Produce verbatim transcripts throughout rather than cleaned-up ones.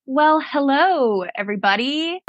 Well, hello, everybody.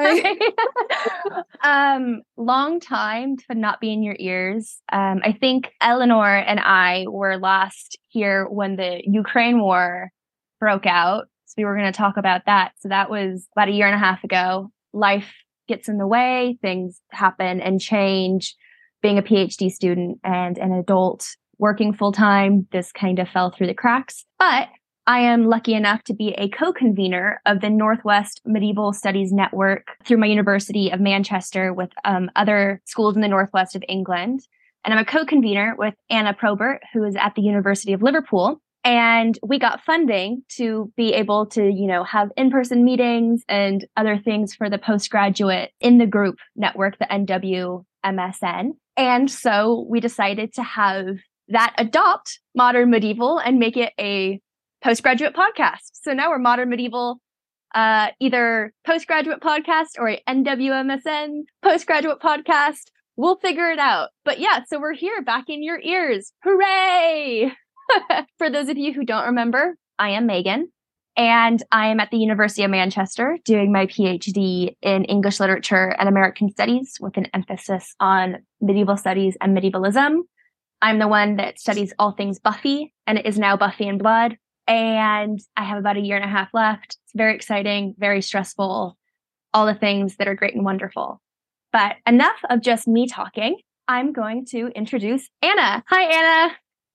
um, long time to not be in your ears. Um, I think Eleanor and I were last here when the Ukraine war broke out. So we were going to talk about that. So that was about a year and a half ago. Life gets in the way, things happen and change. Being a PhD student and an adult working full time, this kind of fell through the cracks. But I am lucky enough to be a co-convener of the Northwest Medieval Studies Network through my University of Manchester with um, other schools in the Northwest of England. And I'm a co-convener with Anna Probert, who is at the University of Liverpool. And we got funding to be able to, you know, have in-person meetings and other things for the postgraduate in the group network, the N W M S N. And so we decided to have that adopt Modern Medieval and make it a postgraduate podcast. So now we're Modern Medieval, uh, either postgraduate podcast or a N W M S N postgraduate podcast. We'll figure it out. But yeah, so we're here back in your ears. Hooray! For those of you who don't remember, I am Megan, and I am at the University of Manchester doing my PhD in English literature and American studies with an emphasis on medieval studies and medievalism. I'm the one that studies all things Buffy, and it is now Buffy and Blood. And I have about a year and a half left. It's very exciting, very stressful, all the things that are great and wonderful. But enough of just me talking. I'm going to introduce Anna. Hi, Anna.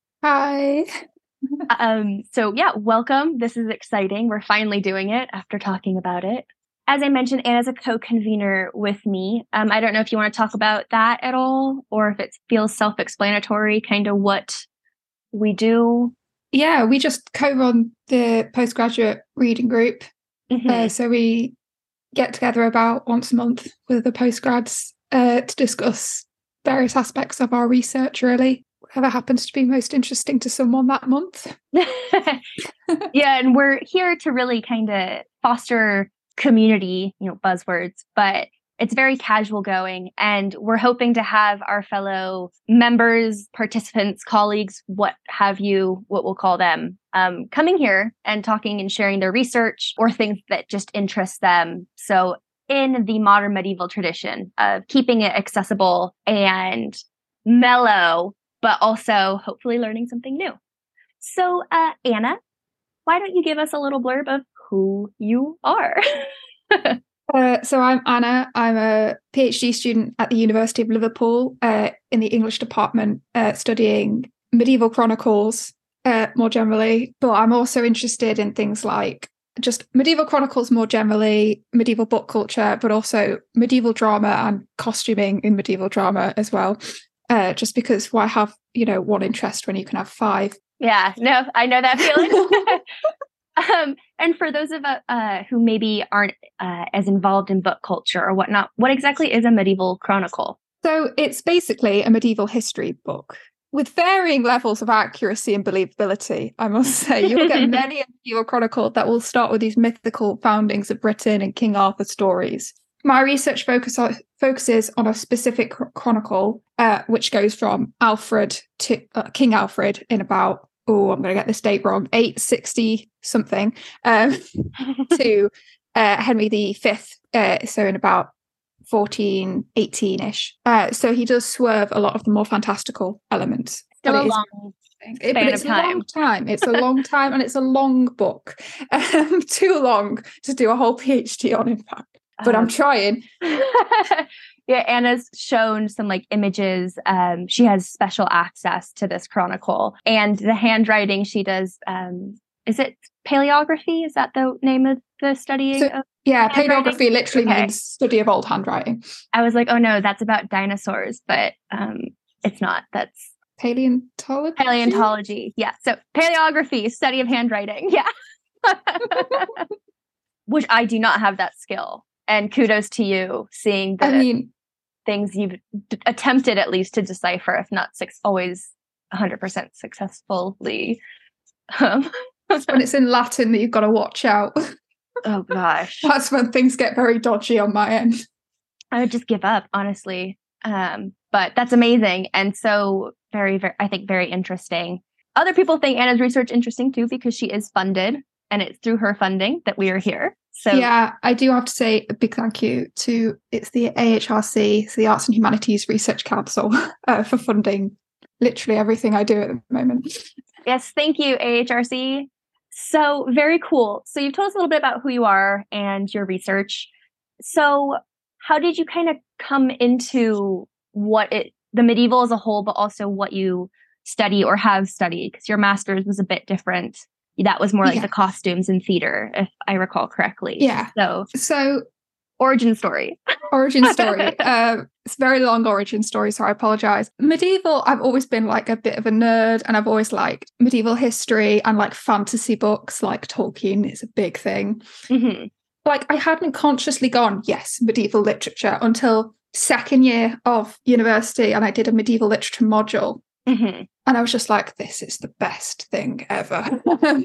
Hi. um, so yeah, welcome. This is exciting. We're finally doing it after talking about it. As I mentioned, Anna's a co-convener with me. Um, I don't know if you want to talk about that at all, or if it feels self-explanatory, kind of what we do. Yeah, we just co-run the postgraduate reading group. Mm-hmm. Uh, so we get together about once a month with the postgrads uh, to discuss various aspects of our research, really. Whatever happens to be most interesting to someone that month. Yeah, and we're here to really kind of foster community, you know, buzzwords, but it's very casual going, and we're hoping to have our fellow members, participants, colleagues, what have you, what we'll call them, um, coming here and talking and sharing their research or things that just interest them. So in the modern medieval tradition of keeping it accessible and mellow, but also hopefully learning something new. So uh, Anna, why don't you give us a little blurb of who you are? Uh, so I'm Anna. I'm a PhD student at the University of Liverpool uh, in the English department, uh, studying medieval chronicles uh, more generally. But I'm also interested in things like just medieval chronicles more generally, medieval book culture, but also medieval drama and costuming in medieval drama as well. Uh, just because why have, you know, one interest when you can have five? Yeah, no, I know that feeling. Um, and for those of us uh, who maybe aren't uh, as involved in book culture or whatnot, what exactly is a medieval chronicle? So it's basically a medieval history book with varying levels of accuracy and believability, I must say. You'll get many a medieval chronicle that will start with these mythical foundings of Britain and King Arthur stories. My research focus on, focuses on a specific chronicle, uh, which goes from Alfred to uh, King Alfred in about oh, I'm going to get this date wrong, eight sixty something, um, to uh, Henry the Fifth, uh, so in about fourteen eighteen-ish. Uh, so he does swerve a lot of the more fantastical elements. Still a it long is, it, but it's a long time. It's a long time, and it's a long book. Um, too long to do a whole PhD on, in fact. But um, I'm trying. Yeah, Anna's shown some like images. Um, she has special access to this chronicle, and the handwriting she does. Um, is it paleography? Is that the name of the studying? So, of yeah, paleography literally okay. means study of old handwriting. I was like, oh no, that's about dinosaurs, but um, it's not. That's paleontology. Paleontology, yeah. So paleography, study of handwriting, yeah. Which I do not have that skill. And kudos to you seeing the I mean, things you've d- attempted at least to decipher, if not six, always one hundred percent successfully. Um, when it's in Latin that you've got to watch out. Oh, gosh. That's when things get very dodgy on my end. I would just give up, honestly. Um, but that's amazing. And so very, very, I think very interesting. Other people think Anna's research interesting too, because she is funded and it's through her funding that we are here. So yeah, I do have to say a big thank you to, it's the A H R C, it's the Arts and Humanities Research Council, uh, for funding literally everything I do at the moment. Yes, thank you, A H R C. So very cool. So you've told us a little bit about who you are and your research. So how did you kind of come into what it, the medieval as a whole, but also what you study or have studied? Because your master's was a bit different. That was more like yeah. the costumes and theater, if I recall correctly. Yeah. So, so origin story. Origin story. uh, it's a very long origin story, so I apologize. Medieval, I've always been like a bit of a nerd, and I've always liked medieval history and like fantasy books, like Tolkien is a big thing. Mm-hmm. Like I hadn't consciously gone, yes, medieval literature until second year of university, and I did a medieval literature module. Mm-hmm. And I was just like, this is the best thing ever.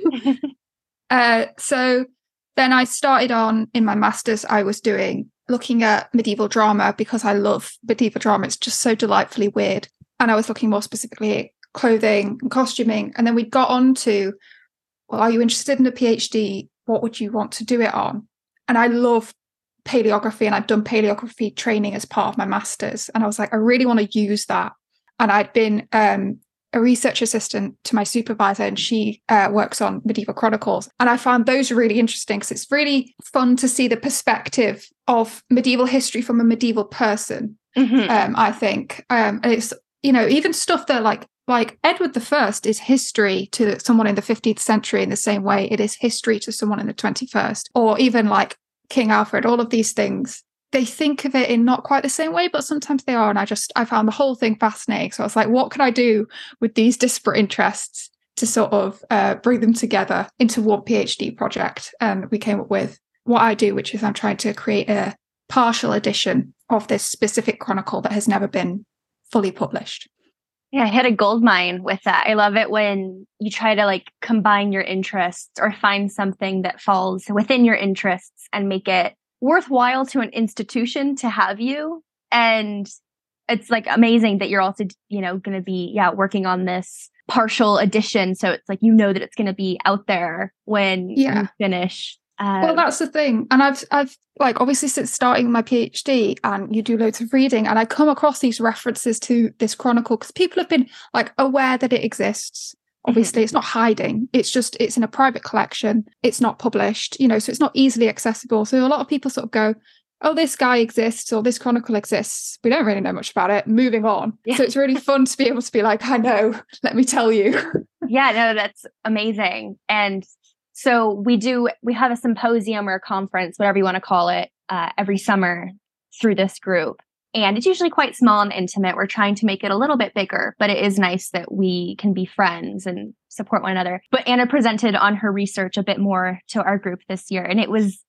uh, so then I started on, in my master's, I was doing, looking at medieval drama because I love medieval drama. It's just so delightfully weird. And I was looking more specifically at clothing and costuming. And then we got on to, well, are you interested in a PhD? What would you want to do it on? And I love paleography, and I've done paleography training as part of my master's. And I was like, I really want to use that. And I'd been um, a research assistant to my supervisor, and she uh, works on medieval chronicles. And I found those really interesting because it's really fun to see the perspective of medieval history from a medieval person, mm-hmm. um, I think. Um, and it's, you know, even stuff that like, like Edward the First is history to someone in the fifteenth century in the same way it is history to someone in the twenty-first, or even like King Alfred, all of these things. They think of it in not quite the same way, but sometimes they are. And I just, I found the whole thing fascinating. So I was like, what can I do with these disparate interests to sort of uh, bring them together into one PhD project? And we came up with what I do, which is I'm trying to create a partial edition of this specific chronicle that has never been fully published. Yeah, I hit a gold mine with that. I love it when you try to like combine your interests or find something that falls within your interests and make it worthwhile to an institution to have you. And it's like amazing that you're also, you know, going to be, yeah, working on this partial edition. So it's like, you know, that it's going to be out there when yeah. you finish. Um, well, that's the thing. And I've, I've like, obviously since starting my PhD, and you do loads of reading, and I come across these references to this chronicle because people have been like aware that it exists. Obviously, mm-hmm. It's not hiding. It's just, it's in a private collection. It's not published, you know, so it's not easily accessible. So a lot of people sort of go, oh, this guy exists, or this chronicle exists. We don't really know much about it. Moving on. Yeah. So it's really fun to be able to be like, I know, let me tell you. Yeah, no, that's amazing. And so we do, we have a symposium or a conference, whatever you want to call it, uh, every summer through this group. And it's usually quite small and intimate. We're trying to make it a little bit bigger, but it is nice that we can be friends and support one another. But Anna presented on her research a bit more to our group this year. And it was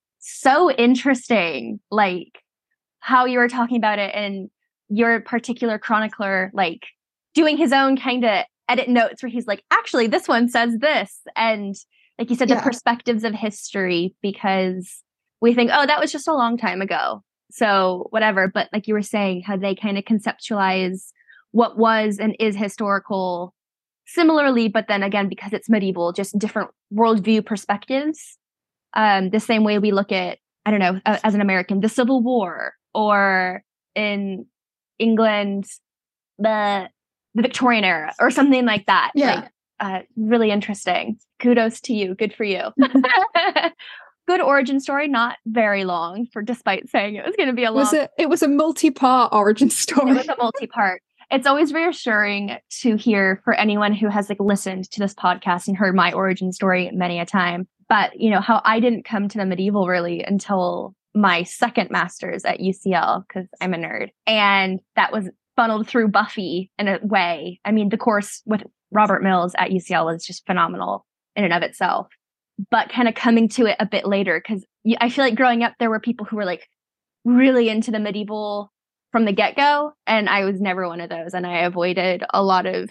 so interesting, like how you were talking about it and your particular chronicler, like doing his own kind of edit notes where he's like, actually, this one says this. And like you said, yeah. the perspectives of history, because we think, oh, that was just a long time ago. So whatever. But like you were saying, how they kind of conceptualize what was and is historical similarly, but then again, because it's medieval, just different worldview perspectives. Um, the same way we look at, I don't know, uh, as an American, the Civil War, or in England, the the Victorian era, or something like that. Yeah. Like, uh, really interesting. Kudos to you. Good for you. Good origin story. Not very long, for despite saying it was going to be a long. Was it? It was a multi-part origin story. It was a multi-part. It's always reassuring to hear for anyone who has like listened to this podcast and heard my origin story many a time. But you know how I didn't come to the medieval really until my second master's at U C L, because I'm a nerd, and that was funneled through Buffy in a way. I mean, the course with Robert Mills at U C L was just phenomenal in and of itself. But kind of coming to it a bit later, because I feel like growing up, there were people who were like really into the medieval from the get-go, and I was never one of those. And I avoided a lot of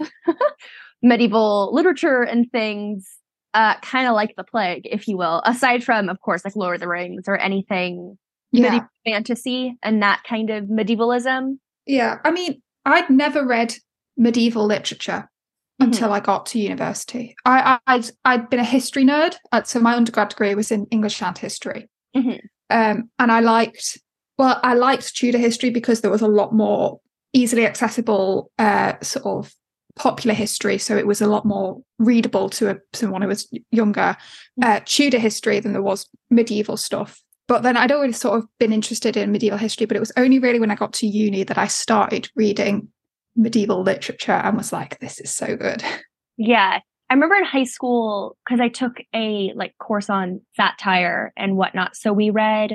medieval literature and things, uh, kind of like the plague, if you will, aside from, of course, like Lord of the Rings or anything yeah. medieval fantasy and that kind of medievalism. Yeah, I mean, I'd never read medieval literature mm-hmm. until I got to university. I, I, I'd, I'd been a history nerd. So my undergrad degree was in English and history. Mm-hmm. Um, and I liked, well, I liked Tudor history because there was a lot more easily accessible uh, sort of popular history. So it was a lot more readable to a, someone who was younger, uh, Tudor history than there was medieval stuff. But then I'd always sort of been interested in medieval history, but it was only really when I got to uni that I started reading medieval literature and was like, this is so good. Yeah. I remember in high school, because I took a like course on satire and whatnot. So we read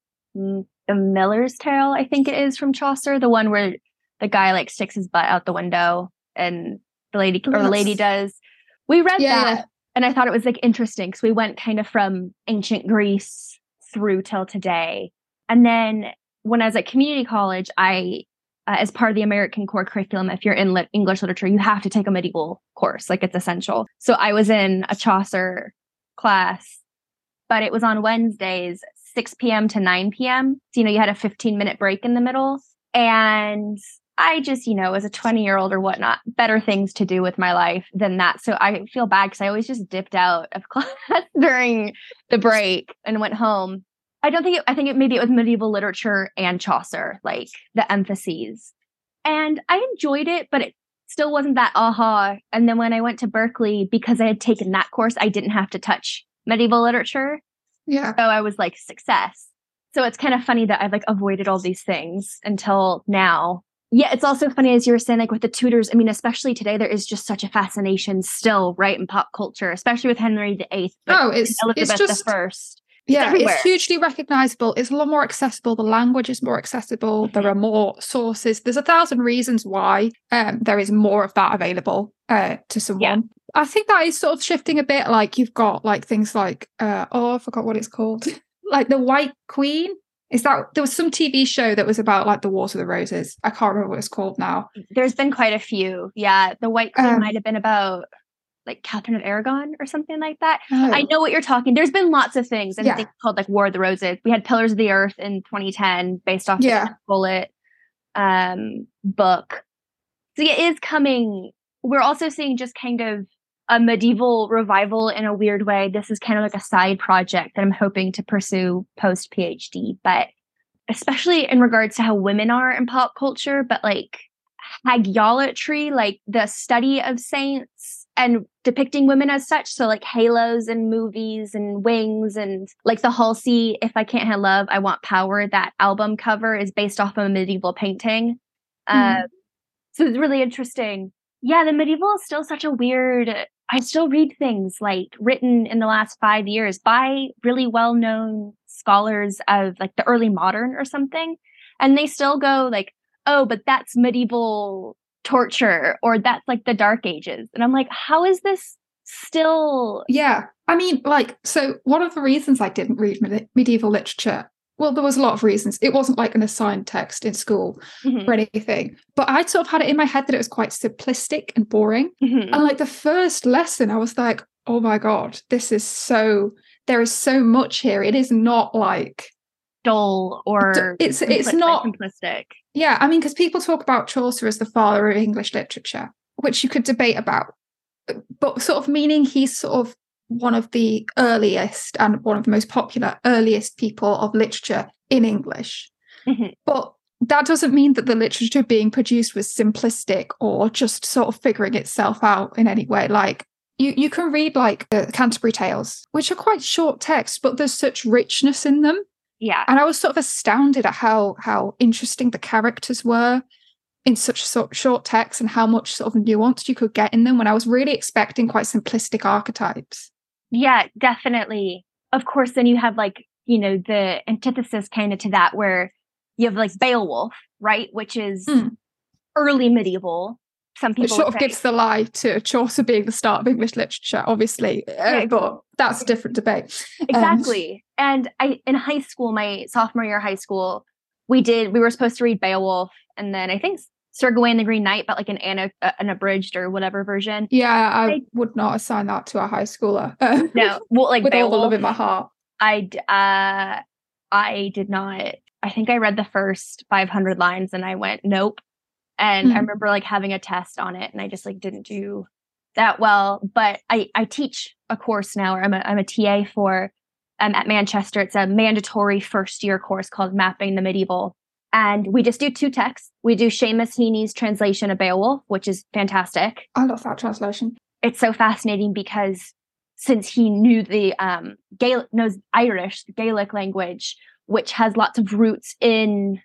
mm, The Miller's Tale, I think it is, from Chaucer, the one where the guy like sticks his butt out the window and the lady or the lady does. We read yeah, that yeah. and I thought it was like interesting because we went kind of from ancient Greece through till today. And then when I was at community college, I, uh, as part of the American core curriculum, if you're in lit- English literature, you have to take a medieval course, like it's essential. So I was in a Chaucer class, but it was on Wednesdays, six p.m. to nine p.m. So, you know, you had a fifteen minute break in the middle. And I just, you know, as a twenty year old or whatnot, better things to do with my life than that. So I feel bad because I always just dipped out of class during the break and went home. I don't think it, I think it maybe it was medieval literature and Chaucer, like the emphases. And I enjoyed it, but it still wasn't that aha. And then when I went to Berkeley, because I had taken that course, I didn't have to touch medieval literature. Yeah. So I was like, success. So it's kind of funny that I've like avoided all these things until now. Yeah, it's also funny, as you were saying, like with the Tudors, I mean, especially today, there is just such a fascination still, right, in pop culture, especially with Henry the Eighth. Oh, it's Elizabeth it's just the First. Yeah, everywhere. It's hugely recognizable. It's a lot more accessible. The language is more accessible. Mm-hmm. There are more sources. There's a thousand reasons why um, there is more of that available uh, to someone. Yeah. I think that is sort of shifting a bit. Like you've got like things like, uh, oh, I forgot what it's called. Like The White Queen. Is that there was some T V show that was about like the Wars of the Roses? I can't remember what it's called now. There's been quite a few. Yeah, The White Queen um, might have been about like Catherine of Aragon or something like that. Oh. I know what you're talking. There's been lots of things, and yeah. things called like War of the Roses. We had Pillars of the Earth in twenty ten, based off yeah. the Ken Follett um, book. So it is coming. We're also seeing just kind of a medieval revival in a weird way. This is kind of like a side project that I'm hoping to pursue post PhD, but especially in regards to how women are in pop culture, but like hagiolatry, like the study of saints and depicting women as such. So like halos in movies and wings, and like the Halsey, If I Can't Have Love, I Want Power, that album cover is based off of a medieval painting. Mm. Um, so it's really interesting. Yeah, the medieval is still such a weird, I still read things like written in the last five years by really well-known scholars of like the early modern or something. And they still go like, oh, but that's medieval torture, or that's like the Dark Ages. And I'm like, how is this still? Yeah. I mean, like, so one of the reasons I didn't read med- medieval literature, well, there was a lot of reasons. It wasn't like an assigned text in school mm-hmm. or anything, but I sort of had it in my head that it was quite simplistic and boring. Mm-hmm. And like the first lesson, I was like, oh my God, this is so, there is so much here. It is not like dull or it's it's simpli- not simplistic. Yeah, I mean, because people talk about Chaucer as the father of English literature, which you could debate about, but sort of meaning he's sort of one of the earliest and one of the most popular earliest people of literature in English. Mm-hmm. But that doesn't mean that the literature being produced was simplistic or just sort of figuring itself out in any way. Like you, you can read like the Canterbury Tales, which are quite short texts, but there's such richness in them. Yeah. And I was sort of astounded at how how interesting the characters were in such sort short text and how much sort of nuance you could get in them when I was really expecting quite simplistic archetypes. Yeah, definitely. Of course, then you have like, you know, the antithesis kind of to that where you have like Beowulf, right? Which is mm. early medieval. Some people Which sort of say. gives the lie to Chaucer being the start of English literature, obviously, yeah, uh, but that's a different debate. Exactly. Um, and I, in high school, my sophomore year of high school, we did, we were supposed to read Beowulf, and then I think Sir Gawain the Green Knight, but like an, an, an abridged or whatever version. Yeah, I, I would not assign that to a high schooler. No, well, like with Beowulf, all the love in my heart. I, uh, I did not, I think I read the first five hundred lines and I went, nope. And mm. I remember like having a test on it and I just like didn't do that well, but I, I teach a course now, or I'm a, I'm a T A for um, at Manchester. It's a mandatory first year course called Mapping the Medieval. And we just do two texts. We do Seamus Heaney's translation of Beowulf, which is fantastic. I love that translation. It's so fascinating because since he knew the um, Gaelic, knows Irish, the Gaelic language, which has lots of roots in,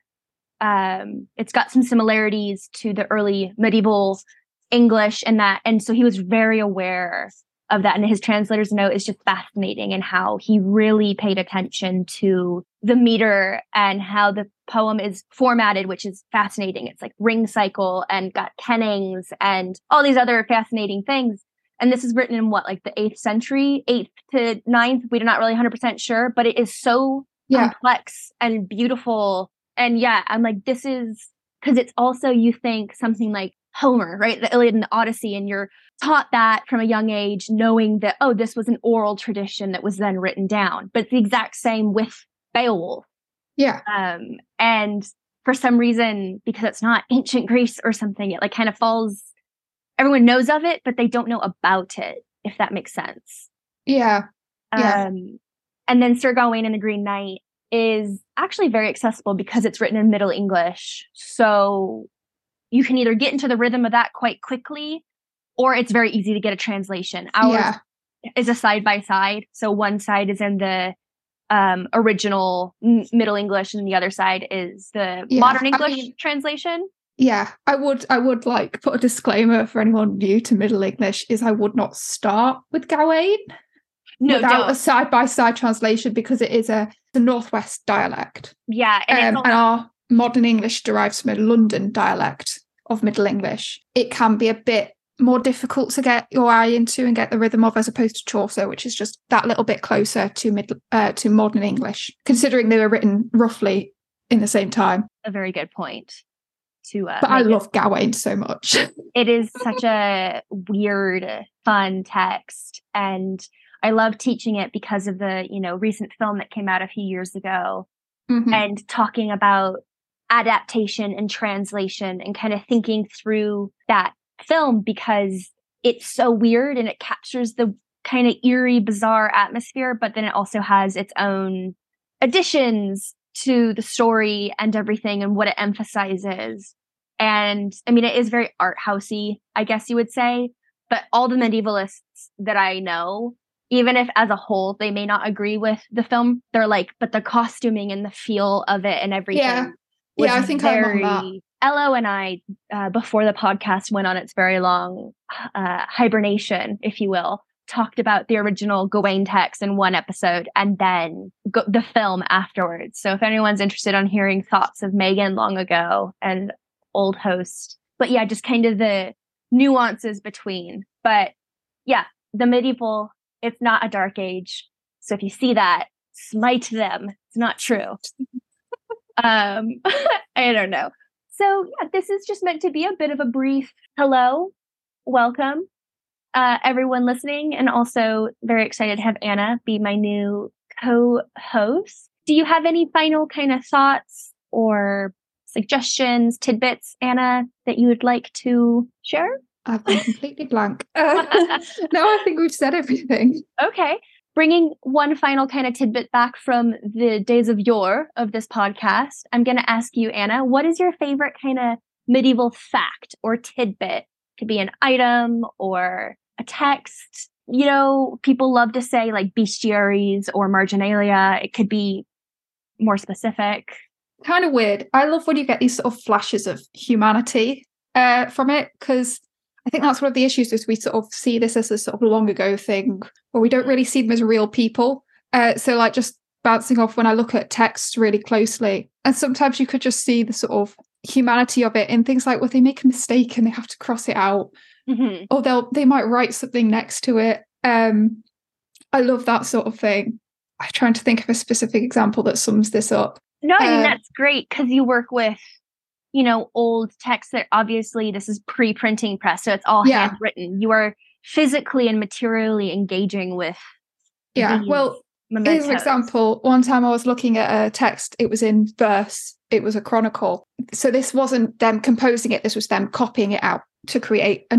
um, it's got some similarities to the early medieval English and that. And so he was very aware of that. And his translator's note is just fascinating, and how he really paid attention to the meter and how the poem is formatted, which is fascinating. It's like ring cycle and got kennings and all these other fascinating things. And this is written in what, like the eighth century, eighth to ninth. We're not really one hundred percent sure, but it is so yeah. complex and beautiful. And yeah, I'm like, this is, because it's also, you think something like Homer, right? The Iliad and the Odyssey, and you're taught that from a young age, knowing that, oh, this was an oral tradition that was then written down. But it's the exact same with Beowulf. Yeah. Um, and for some reason, because it's not ancient Greece or something, it like kind of falls, everyone knows of it, but they don't know about it, if that makes sense. Yeah. yeah. Um, and then Sir Gawain and the Green Knight is actually very accessible because it's written in Middle English. So you can either get into the rhythm of that quite quickly, or it's very easy to get a translation. Ours yeah. is a side by side. So one side is in the um, original m- Middle English, and the other side is the yeah. modern English I mean, translation. Yeah, I would I would like put a disclaimer for anyone new to Middle English is I would not start with Gawain no, without don't. a side-by-side translation, because it is a, a Northwest dialect. Yeah. And, um, it's also- and our modern English derives from a London dialect of Middle English. It can be a bit more difficult to get your eye into and get the rhythm of, as opposed to Chaucer, which is just that little bit closer to mid uh, to modern English, considering they were written roughly in the same time. A very good point. To, uh, but I love it. Gawain so much. It is such a weird, fun text, and I love teaching it because of the, you know, recent film that came out a few years ago, mm-hmm. and talking about adaptation and translation and kind of thinking through that film, because it's so weird and it captures the kind of eerie, bizarre atmosphere, but then it also has its own additions to the story and everything and what it emphasizes. And I mean, it is very art housey, I guess you would say, but all the medievalists that I know, even if as a whole they may not agree with the film, they're like, but the costuming and the feel of it and everything. Yeah, yeah, I think very... I'm on that. Ello and I, uh, before the podcast went on its very long uh, hibernation, if you will, talked about the original Gawain text in one episode, and then go- the film afterwards. So if anyone's interested on hearing thoughts of Megan long ago and old host, but yeah, just kind of the nuances between. But yeah, the medieval, it's not a dark age. So if you see that, smite them. It's not true. um, I don't know. So yeah, this is just meant to be a bit of a brief hello, welcome. Uh, everyone listening, and also very excited to have Anna be my new co-host. Do you have any final kind of thoughts or suggestions, tidbits, Anna, that you would like to share? I've been completely blank. Uh, no, I think we've said everything. Okay. Bringing one final kind of tidbit back from the days of yore of this podcast, I'm going to ask you, Anna, what is your favorite kind of medieval fact or tidbit? Could be an item or a text. You know, people love to say like bestiaries or marginalia. It could be more specific. Kind of weird. I love when you get these sort of flashes of humanity uh, from it, because I think that's one of the issues is we sort of see this as a sort of long ago thing where we don't really see them as real people. Uh, so like just bouncing off when I look at text really closely, and sometimes you could just see the sort of humanity of it in things like when they make a mistake and they have to cross it out, mm-hmm. or they'll they might write something next to it. Um, I love that sort of thing. I'm trying to think of a specific example that sums this up. No, I mean, um, that's great because you work with, you know, old text that obviously this is pre-printing press, so it's all yeah. handwritten. You are physically and materially engaging with. Yeah, well, mementos. Here's an example. One time I was looking at a text, it was in verse, it was a chronicle. So this wasn't them composing it, this was them copying it out to create another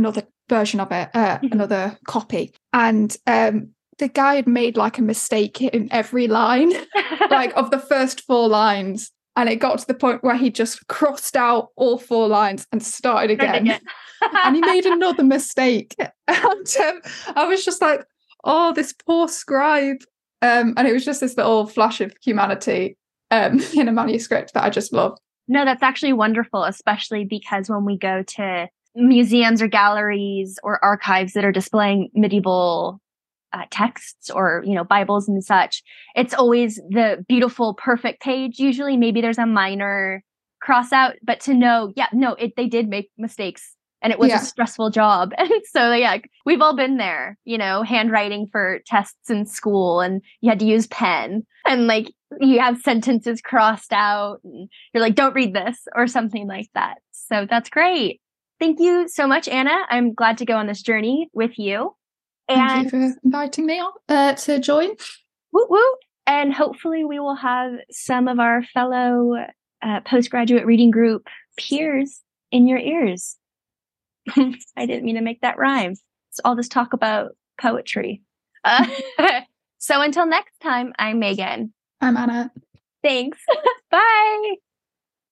version of it, uh, Mhm. another copy. And um, the guy had made like a mistake in every line, like of the first four lines. And it got to the point where he just crossed out all four lines and started again. again. And he made another mistake. And um, I was just like, oh, this poor scribe. Um, and it was just this little flash of humanity um, in a manuscript that I just love. No, that's actually wonderful, especially because when we go to museums or galleries or archives that are displaying medieval uh, texts or, you know, Bibles and such, it's always the beautiful, perfect page. Usually maybe there's a minor cross out, but to know, yeah, no, it, they did make mistakes and it was Yeah. a stressful job. And so, yeah, we've all been there, you know, handwriting for tests in school and you had to use pen and like you have sentences crossed out and you're like, don't read this or something like that. So that's great. Thank you so much, Anna. I'm glad to go on this journey with you. Thank And you for inviting me on uh, to join. woo woo. And hopefully we will have some of our fellow uh, postgraduate reading group peers in your ears. I didn't mean to make that rhyme. It's all this talk about poetry. Uh, so until next time, I'm Megan. I'm Anna. Thanks. Bye.